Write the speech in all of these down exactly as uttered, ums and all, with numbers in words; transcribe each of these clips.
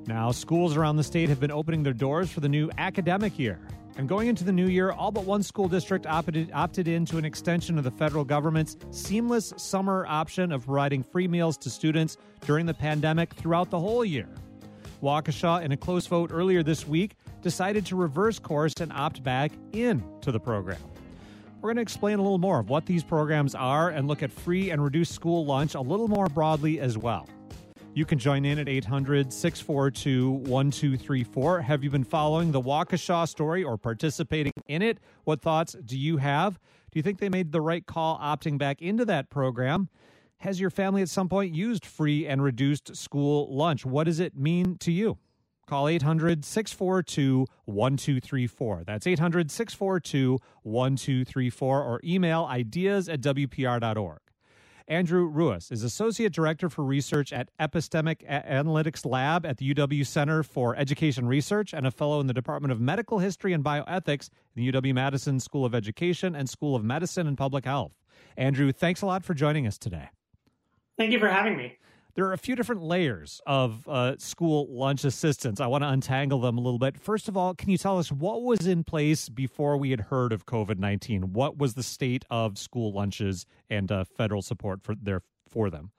Now, schools around the state have been opening their doors for the new academic year. And going into the new year, all but one school district opted, opted into an extension of the federal government's seamless summer option of providing free meals to students during the pandemic throughout the whole year. Waukesha, in a close vote earlier this week, decided to reverse course and opt back into the program. We're going to explain a little more of what these programs are and look at free and reduced school lunch a little more broadly as well. You can join in at eight hundred, six four two, one two three four. Have you been following the Waukesha story or participating in it? What thoughts do you have? Do you think they made the right call opting back into that program? Has your family at some point used free and reduced school lunch? What does it mean to you? Call eight hundred, six four two, one two three four. That's eight hundred, six four two, one two three four or email ideas at w p r dot org. Andrew Ruiz is Associate Director for Research at Epistemic Analytics Lab at the U W Center for Education Research and a fellow in the Department of Medical History and Bioethics in the U W-Madison School of Education and School of Medicine and Public Health. Andrew, thanks a lot for joining us today. Thank you for having me. There are a few different layers of uh, school lunch assistance. I want to untangle them a little bit. First of all, can you tell us what was in place before we had heard of covid nineteen? What was the state of school lunches and uh, federal support for their for them?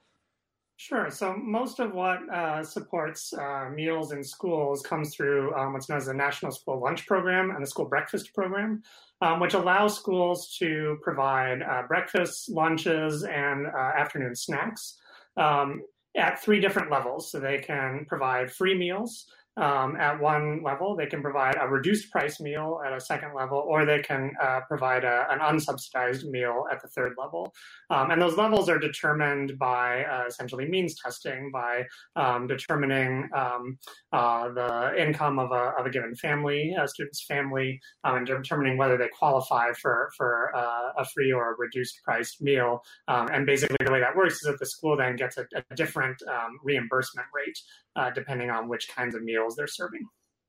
Sure. So most of what uh, supports uh, meals in schools comes through um, what's known as the National School Lunch Program and the School Breakfast Program, um, which allows schools to provide uh, breakfasts, lunches, and uh, afternoon snacks. Um, at three different levels. So they can provide free meals um, at one level, they can provide a reduced price meal at a second level, or they can uh, provide a, an unsubsidized meal at the third level. Um, and those levels are determined by uh, essentially means testing, by um, determining um, uh, the income of a, of a given family, a student's family, um, and determining whether they qualify for, for uh, a free or a reduced priced meal. Um, and basically the way that works is that the school then gets a, a different um, reimbursement rate uh, depending on which kinds of meals they're serving.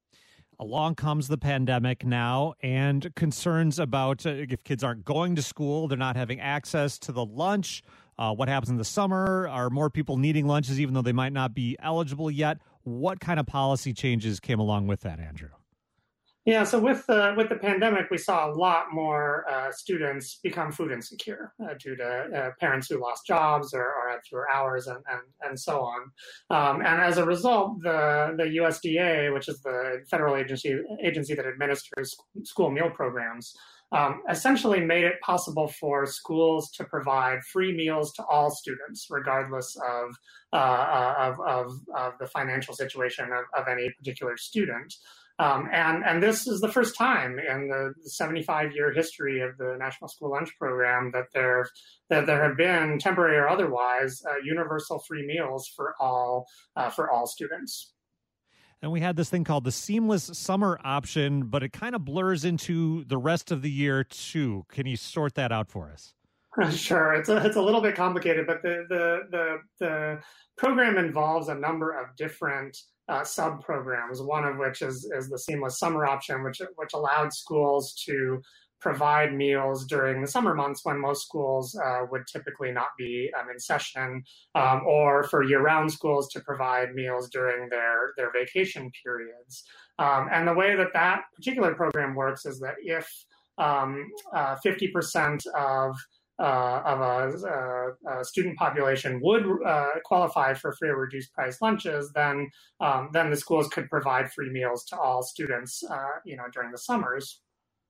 Along comes the pandemic now and concerns about uh, if kids aren't going to school, they're not having access to the lunch. Uh, what happens in the summer? Are more people needing lunches even though they might not be eligible yet? What kind of policy changes came along with that, Andrew? Yeah, so with the with the pandemic, we saw a lot more uh, students become food insecure uh, due to uh, parents who lost jobs or, or had fewer hours and, and, and so on. Um, and as a result, the, the U S D A, which is the federal agency agency that administers school meal programs, um, essentially made it possible for schools to provide free meals to all students, regardless of uh, of, of, of the financial situation of, of any particular student. Um, and, and this is the first time in the seventy-five-year history of the National School Lunch Program that there that there have been, temporary or otherwise, uh, universal free meals for all uh, for all students. And we had this thing called the seamless summer option, but it kind of blurs into the rest of the year too. Can you sort that out for us? Sure, it's a it's a little bit complicated, but the the the, the program involves a number of different Uh, sub-programs, one of which is, is the seamless summer option, which which allowed schools to provide meals during the summer months when most schools uh, would typically not be um, in session, um, or for year-round schools to provide meals during their, their vacation periods. Um, and the way that that particular program works is that if um, uh, fifty percent of Uh, of a, a, a student population would uh, qualify for free or reduced price lunches, then um, then the schools could provide free meals to all students, uh, you know, during the summers.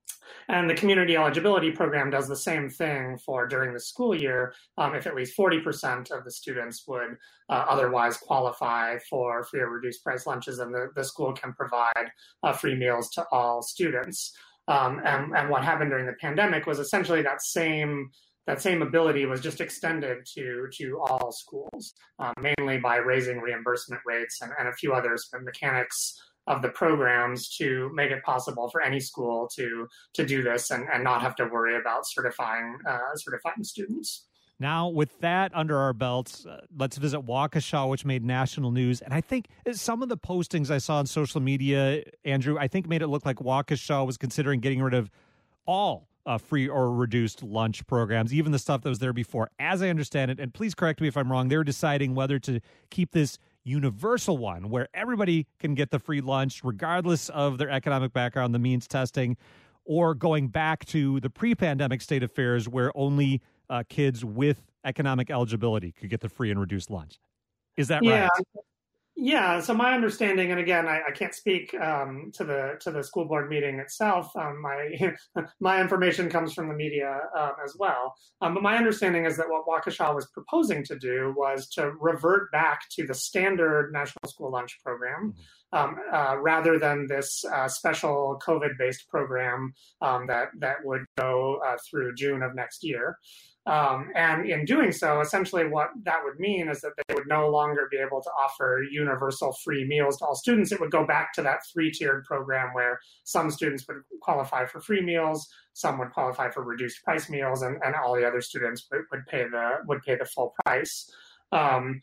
And the community eligibility program does the same thing for during the school year, um, if at least forty percent of the students would uh, otherwise qualify for free or reduced price lunches, and the, the school can provide uh, free meals to all students. Um, and, and what happened during the pandemic was essentially that same That same ability was just extended to to all schools, um, mainly by raising reimbursement rates and, and a few other sort of mechanics of the programs to make it possible for any school to to do this and, and not have to worry about certifying uh, certifying students. Now, with that under our belts, uh, let's visit Waukesha, which made national news. And I think some of the postings I saw on social media, Andrew, I think made it look like Waukesha was considering getting rid of all Uh, free or reduced lunch programs, even the stuff that was there before. As I understand it, and please correct me if I'm wrong, they were deciding whether to keep this universal one where everybody can get the free lunch regardless of their economic background, the means testing, or going back to the pre-pandemic state of affairs where only uh, kids with economic eligibility could get the free and reduced lunch. Is that yeah. right? Yeah. So my understanding, and again, I, I can't speak um, to the to the school board meeting itself. Um, my my information comes from the media um, as well. Um, but my understanding is that what Waukesha was proposing to do was to revert back to the standard National School Lunch Program, um, uh, rather than this uh, special COVID-based program um, that that would go uh, through June of next year. Um, and in doing so, essentially what that would mean is that they would no longer be able to offer universal free meals to all students. It would go back to that three-tiered program where some students would qualify for free meals, some would qualify for reduced price meals, and, and all the other students would, would pay the would pay the full price. Um,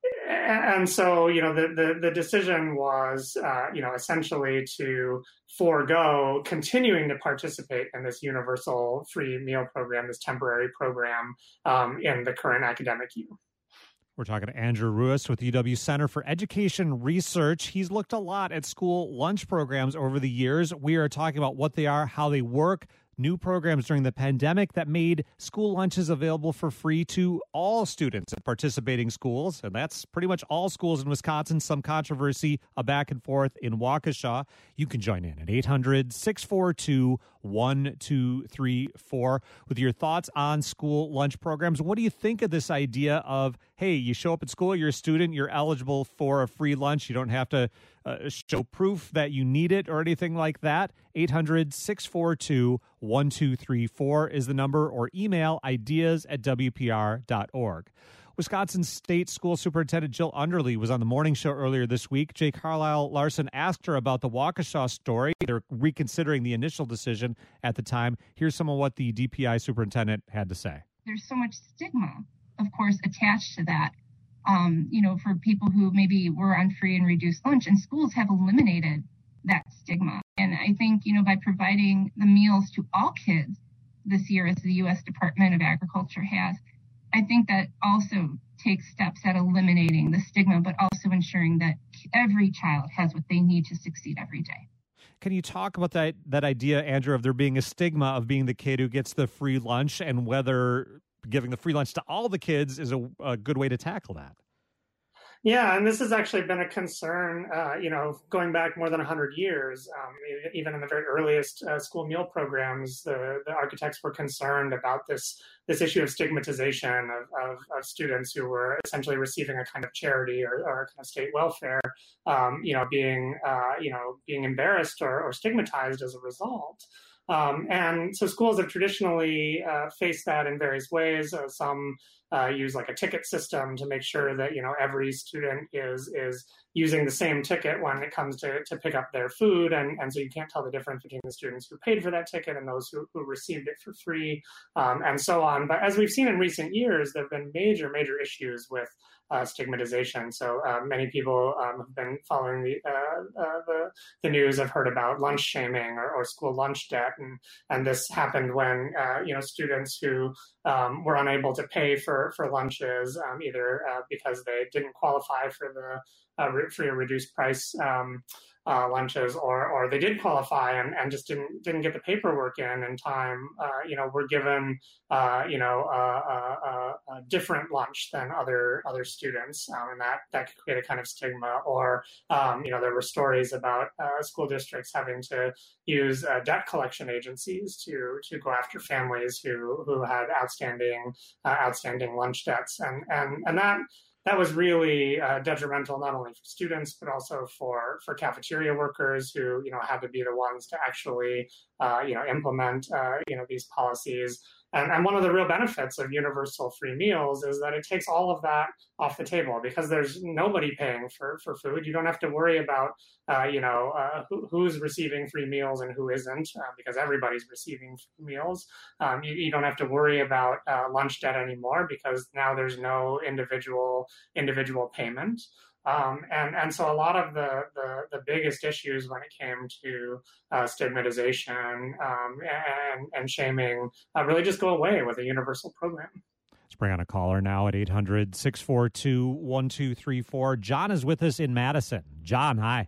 And so, you know, the, the, the decision was, uh, you know, essentially to forego continuing to participate in this universal free meal program, this temporary program um, in the current academic year. We're talking to Andrew Ruis with the U W Center for Education Research. He's looked a lot at school lunch programs over the years. We are talking about what they are, how they work, new programs during the pandemic that made school lunches available for free to all students at participating schools. And that's pretty much all schools in Wisconsin. Some controversy, a back and forth in Waukesha. You can join in at eight hundred, six four two, one two three four with your thoughts on school lunch programs. What do you think of this idea of, hey, you show up at school, you're a student, you're eligible for a free lunch. You don't have to uh, show proof that you need it or anything like that. eight hundred, six four two, one two three four is the number, or email ideas at w p r dot org. Wisconsin State School Superintendent Jill Underly was on the morning show earlier this week. Jay Carlisle Larson asked her about the Waukesha story. They're reconsidering the initial decision at the time. Here's some of what the D P I superintendent had to say. There's so much stigma, of course, attached to that. Um, you know, for people who maybe were on free and reduced lunch, and schools have eliminated that stigma. And I think, you know, by providing the meals to all kids this year, as the U S Department of Agriculture has, I think that also takes steps at eliminating the stigma, but also ensuring that every child has what they need to succeed every day. Can you talk about that that idea, Andrew, of there being a stigma of being the kid who gets the free lunch, and whether giving the free lunch to all the kids is a, a good way to tackle that? Yeah, and this has actually been a concern, uh, you know, going back more than one hundred years. Um, even in the very earliest uh, school meal programs, the, the architects were concerned about this this issue of stigmatization of, of, of students who were essentially receiving a kind of charity or, or a kind of state welfare, um, you know, being, uh, you know, being embarrassed or, or stigmatized as a result. Um, and so schools have traditionally uh, faced that in various ways. Uh, some uh, use like a ticket system to make sure that, you know, every student is is using the same ticket when it comes to, to pick up their food. And, and so you can't tell the difference between the students who paid for that ticket and those who, who received it for free, um, and so on. But as we've seen in recent years, there have been major, major issues with uh, stigmatization. So uh, many people um, have been following the, uh, uh, the the news, have heard about lunch shaming or, or school lunch debt. And, and this happened when, uh, you know, students who um, were unable to pay for, for lunches, um, either uh, because they didn't qualify for the uh, free or reduced price um, uh, lunches, or or they did qualify and, and just didn't didn't get the paperwork in in time, uh, you know, were given, uh, you know, a, a, a different lunch than other other students, um, and that that could create a kind of stigma. Or, um, you know, there were stories about uh, school districts having to use uh, debt collection agencies to to go after families who who had outstanding uh, outstanding lunch debts, and and and that. That was really uh, detrimental not only for students but also for, for cafeteria workers who, you know, had to be the ones to actually, uh, you know, implement, uh, you know, these policies. And, and one of the real benefits of universal free meals is that it takes all of that off the table, because there's nobody paying for, for food. You don't have to worry about, uh, you know, uh, who, who's receiving free meals and who isn't, uh, because everybody's receiving free meals. Um, you, you don't have to worry about uh, lunch debt anymore, because now there's no individual individual payment. Um, and, and so a lot of the, the, the biggest issues when it came to uh, stigmatization um, and, and shaming uh, really just go away with a universal program. Let's bring on a caller now at eight hundred, six four two, one two three four. John is with us in Madison. John, hi.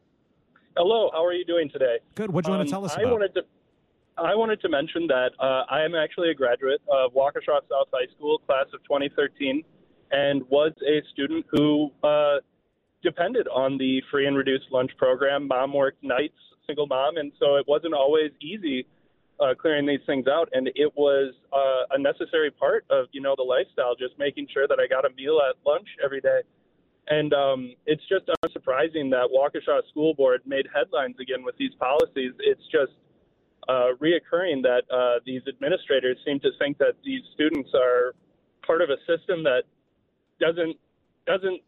Hello, how are you doing today? Good. What do you um, want to tell us I about? Wanted to, I wanted to mention that uh, I am actually a graduate of Waukesha South High School, class of twenty thirteen, and was a student who uh, depended on the free and reduced lunch program. Mom worked nights, single mom, and so it wasn't always easy uh, clearing these things out. And it was uh, a necessary part of, you know, the lifestyle, just making sure that I got a meal at lunch every day. And um, it's just unsurprising that Waukesha School Board made headlines again with these policies. It's just uh, reoccurring that uh, these administrators seem to think that these students are part of a system that doesn't, doesn't,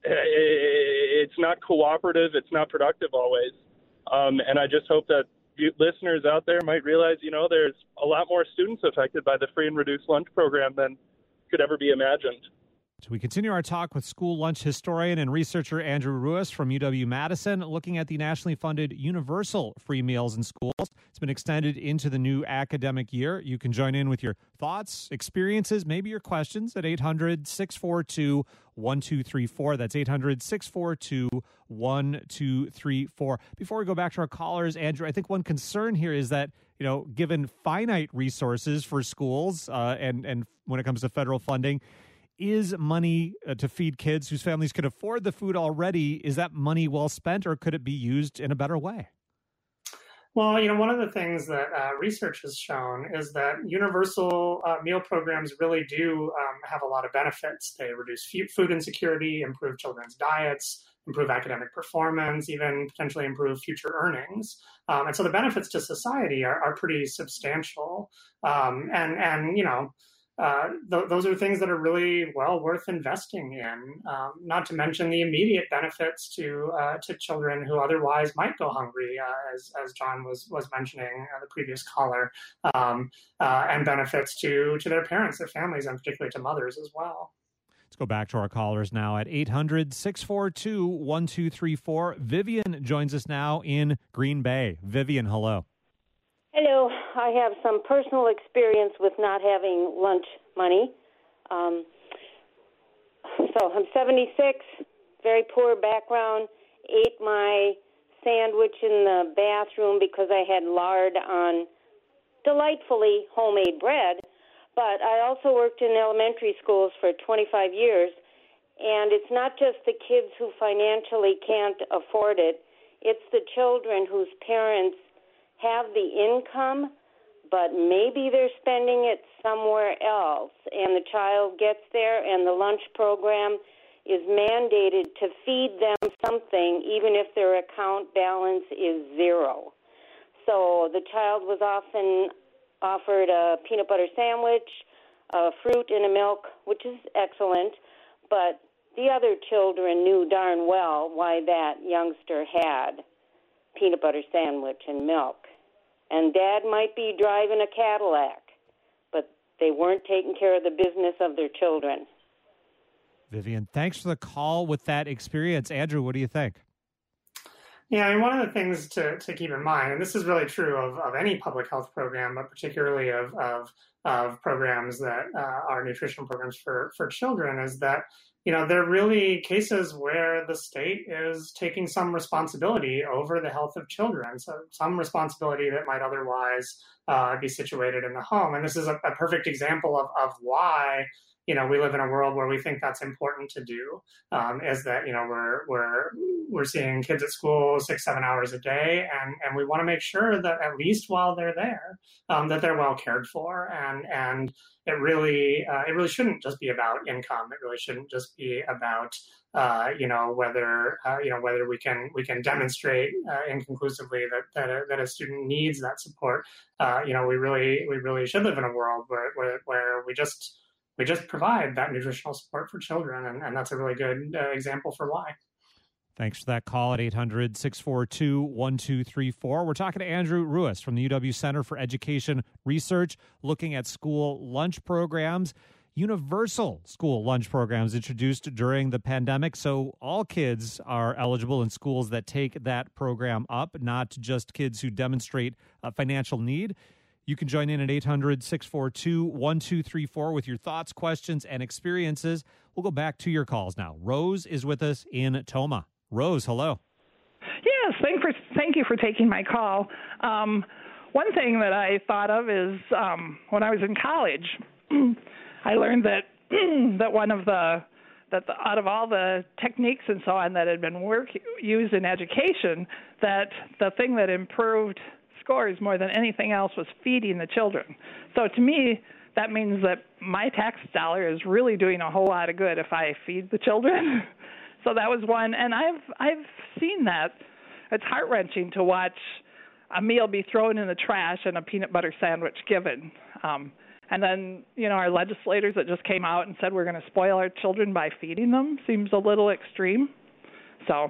it's not cooperative, it's not productive always. Um, and I just hope that you listeners out there might realize, you know, there's a lot more students affected by the free and reduced lunch program than could ever be imagined. So we continue our talk with school lunch historian and researcher Andrew Ruis from U W-Madison, looking at the nationally funded universal free meals in schools. It's been extended into the new academic year. You can join in with your thoughts, experiences, maybe your questions at eight hundred, six four two, one two three four. That's eight hundred, six four two, one two three four. Before we go back to our callers, Andrew, I think one concern here is that, you know, given finite resources for schools uh, and, and when it comes to federal funding, is money uh, to feed kids whose families could afford the food already, is that money well spent, or could it be used in a better way? Well, you know, one of the things that uh, research has shown is that universal uh, meal programs really do um, have a lot of benefits. They reduce f- food insecurity, improve children's diets, improve academic performance, even potentially improve future earnings. Um, and so the benefits to society are, are pretty substantial. Um, and, and, you know, Uh, th- those are things that are really well worth investing in, um, not to mention the immediate benefits to uh, to children who otherwise might go hungry, uh, as, as John was was mentioning, uh, the previous caller, um, uh, and benefits to, to their parents, their families, and particularly to mothers as well. Let's go back to our callers now at eight hundred, six four two, one two three four. Vivian joins us now in Green Bay. Vivian, hello. Hello. I have some personal experience with not having lunch money. Um, so I'm seventy-six, very poor background, ate my sandwich in the bathroom because I had lard on delightfully homemade bread. But I also worked in elementary schools for twenty-five years, and it's not just the kids who financially can't afford it. It's the children whose parents have the income, but maybe they're spending it somewhere else, and the child gets there and the lunch program is mandated to feed them something, even if their account balance is zero. So the child was often offered a peanut butter sandwich, a fruit and a milk, which is excellent, but the other children knew darn well why that youngster had peanut butter sandwich and milk. And Dad might be driving a Cadillac, but they weren't taking care of the business of their children. Vivian, thanks for the call with that experience. Andrew, what do you think? Yeah, I mean, one of the things to, to keep in mind, and this is really true of, of any public health program, but particularly of, of, of programs that uh, are nutrition programs for, for children, is that, you know, there are really cases where the state is taking some responsibility over the health of children, so some responsibility that might otherwise uh, be situated in the home. And this is a, a perfect example of, of why, you know, we live in a world where we think that's important to do, um, is that, you know, we're we're we're seeing kids at school six, seven hours a day, and, and we want to make sure that at least while they're there, um, that they're well cared for. And and it really uh, it really shouldn't just be about income. It really shouldn't just be about uh, you know whether uh, you know whether we can we can demonstrate uh, inconclusively that that a, that a student needs that support. Uh, you know, we really we really should live in a world where where, where we just we just provide that nutritional support for children, and, and that's a really good uh, example for why. Thanks for that call at eight hundred, six four two, one two three four. We're talking to Andrew Ruis from the U W Center for Education Research, looking at school lunch programs, universal school lunch programs introduced during the pandemic. So all kids are eligible in schools that take that program up, not just kids who demonstrate a financial need. You can join in at eight hundred, six four two, one two three four with your thoughts, questions, and experiences. We'll go back to your calls now. Rose is with us in Tomah. Rose, hello. Yes, thank for thank you for taking my call. Um, one thing that I thought of is um, when I was in college, I learned that that one of the that the, out of all the techniques and so on that had been work used in education, that the thing that improved scores more than anything else was feeding the children. So to me, that means that my tax dollar is really doing a whole lot of good if I feed the children. So that was one, and I've I've seen that. It's heart-wrenching to watch a meal be thrown in the trash and a peanut butter sandwich given. Um, and then, you know, our legislators that just came out and said we're going to spoil our children by feeding them seems a little extreme. So.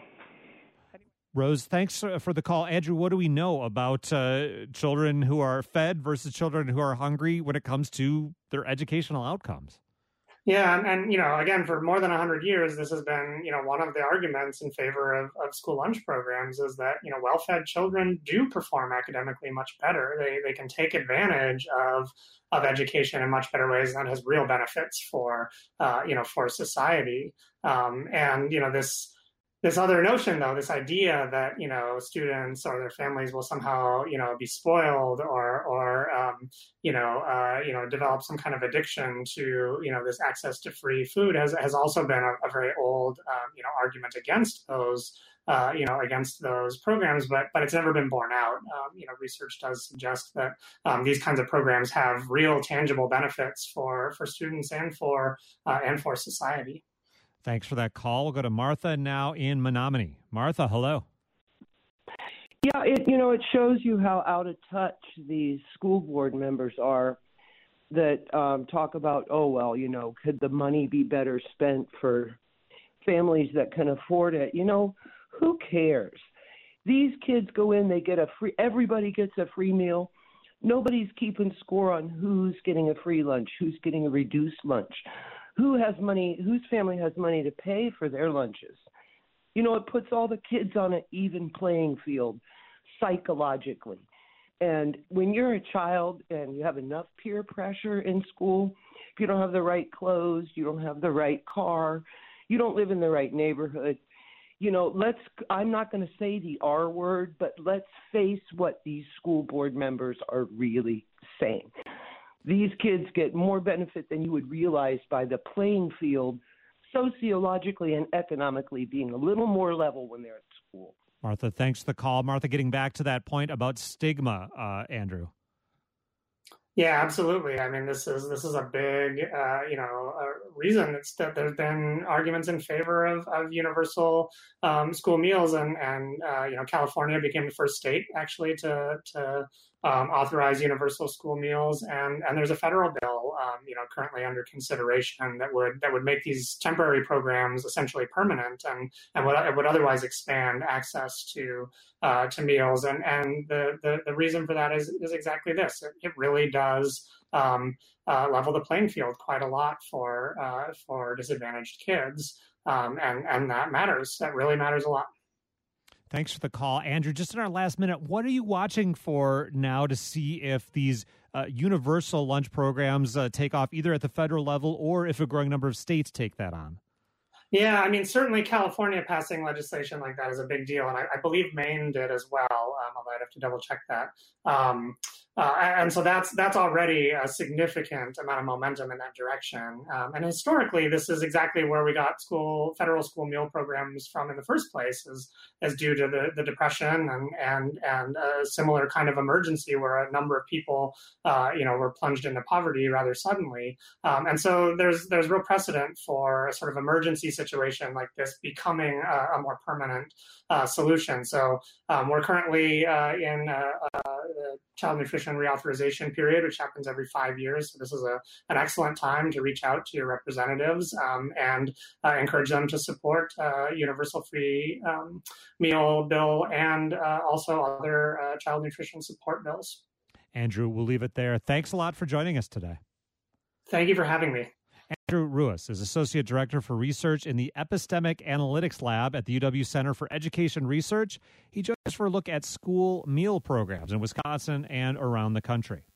Rose, thanks for the call. Andrew, what do we know about uh, children who are fed versus children who are hungry when it comes to their educational outcomes? Yeah, and, and you know, again, for more than one hundred years, this has been, you know, one of the arguments in favor of, of school lunch programs is that, you know, well-fed children do perform academically much better. They they can take advantage of of education in much better ways, and that has real benefits for, uh, you know, for society. Um, and, you know, this This other notion, though, this idea that, you know, students or their families will somehow, you know, be spoiled or, or um, you know, uh, you know, develop some kind of addiction to, you know, this access to free food has, has also been a, a very old, um, you know, argument against those, uh, you know, against those programs, but but it's never been borne out. Um, you know, research does suggest that um, these kinds of programs have real, tangible benefits for for students and for uh, and for society. Thanks for that call. We'll go to Martha now in Menominee. Martha, hello. Yeah, it you know, it shows you how out of touch these school board members are that um, talk about, oh, well, you know, could the money be better spent for families that can afford it? You know, who cares? These kids go in, they get a free, everybody gets a free meal. Nobody's keeping score on who's getting a free lunch, who's getting a reduced lunch. Who has money, whose family has money to pay for their lunches? You know, it puts all the kids on an even playing field psychologically. And when you're a child and you have enough peer pressure in school, if you don't have the right clothes, you don't have the right car, you don't live in the right neighborhood, you know, let's, I'm not going to say the R word, but let's face what these school board members are really saying. These kids get more benefit than you would realize by the playing field sociologically and economically being a little more level when they're at school. Martha, thanks for the call. Martha, getting back to that point about stigma, uh, Andrew. Yeah, absolutely. I mean, this is this is a big, uh, you know, uh, reason. It's that there's been arguments in favor of, of universal um, school meals, and and uh, you know, California became the first state actually to to um, authorize universal school meals, and and there's a federal bill, um, you know, currently under consideration that would that would make these temporary programs essentially permanent, and and would it would otherwise expand access to uh, to meals, and and the, the the reason for that is is exactly this. It, it really does. does um, uh, level the playing field quite a lot for uh, for disadvantaged kids, um, and and that matters. That really matters a lot. Thanks for the call, Andrew. Just in our last minute, what are you watching for now to see if these uh, universal lunch programs uh, take off either at the federal level or if a growing number of states take that on? Yeah, I mean, certainly California passing legislation like that is a big deal, and I, I believe Maine did as well, um, although I'd have to double check that. Um, uh, and so that's that's already a significant amount of momentum in that direction. Um, and historically, this is exactly where we got school federal school meal programs from in the first place, as as due to the, the Depression and and and a similar kind of emergency where a number of people, uh, you know, were plunged into poverty rather suddenly. Um, and so there's there's real precedent for a sort of emergency situation like this becoming a, a more permanent uh, solution. So um, we're currently uh, in a, a child nutrition reauthorization period, which happens every five years. So this is a, an excellent time to reach out to your representatives um, and uh, encourage them to support uh, universal free um, meal bill and uh, also other uh, child nutrition support bills. Andrew, we'll leave it there. Thanks a lot for joining us today. Thank you for having me. Andrew Ruis is Associate Director for Research in the Epistemic Analytics Lab at the U W Center for Education Research. He joins us for a look at school meal programs in Wisconsin and around the country.